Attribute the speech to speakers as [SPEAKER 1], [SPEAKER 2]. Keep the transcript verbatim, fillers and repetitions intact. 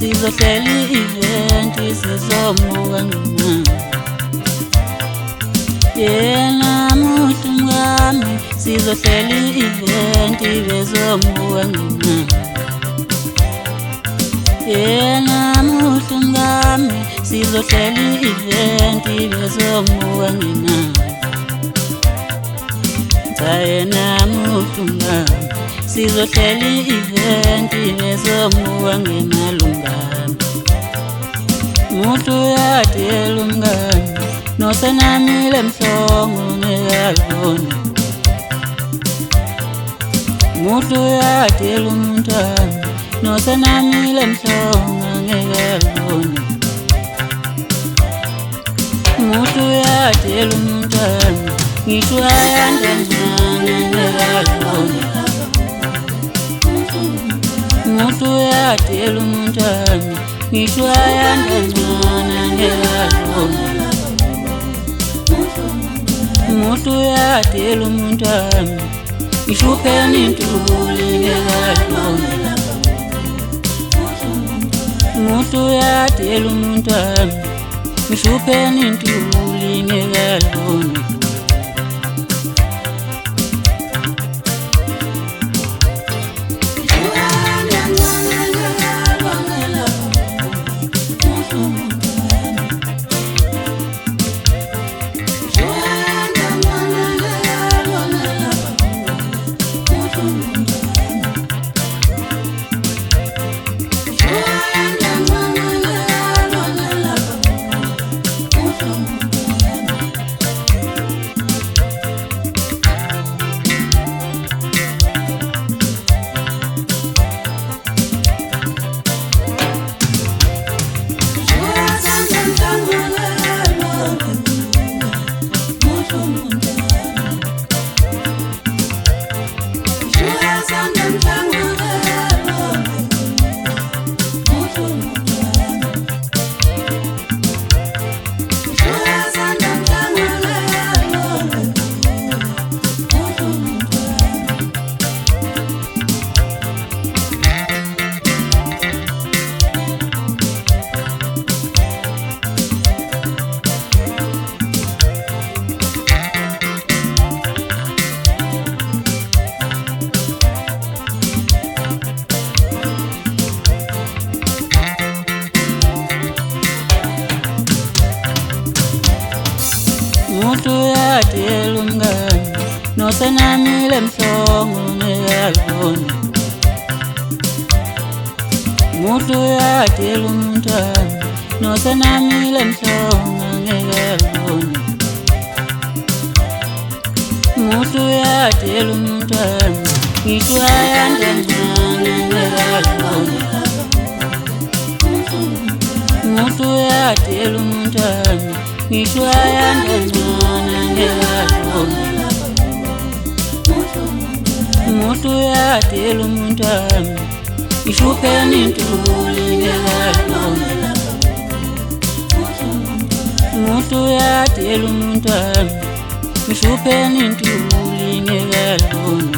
[SPEAKER 1] sizohleli event sizomuka ngimanga yena muntu ngami sizohleli event bezomuka ngimanga yena muntu ngami sizohleli event bezomuka ngimanga yena muntu ngami sizohleli event bezomuka ngemalungana muntu yadela umngani nosenamile mhlongo ngeyalibona muntu yadela umntwana nosenamile mhlongo ngeyalibona muntu yadela umntwana ngisho ayandanyana ngeyalibona muntu yadela umntwana ngisho ayandanyana ngeyalibona muntu yadela umntwana ngisho upheni intuli ngeyalibona muntu yadela umntwana ngisho upheni intuli ngeyalibona muntu yadela umngani nosenamile mhlongo ngeyalibona muntu yadela umntwana nosenamile mhlongo ngeyalibona muntu yadela umntwana ngisho ayandanyana ngeyalibona muntu yadela umntwana ngisho ayandanyana ngeyalibona muntu yadela umntwana ngisho upheni intuli ngeyalibona muntu yadela umntwana ngisho upheni intuli ngeyalibona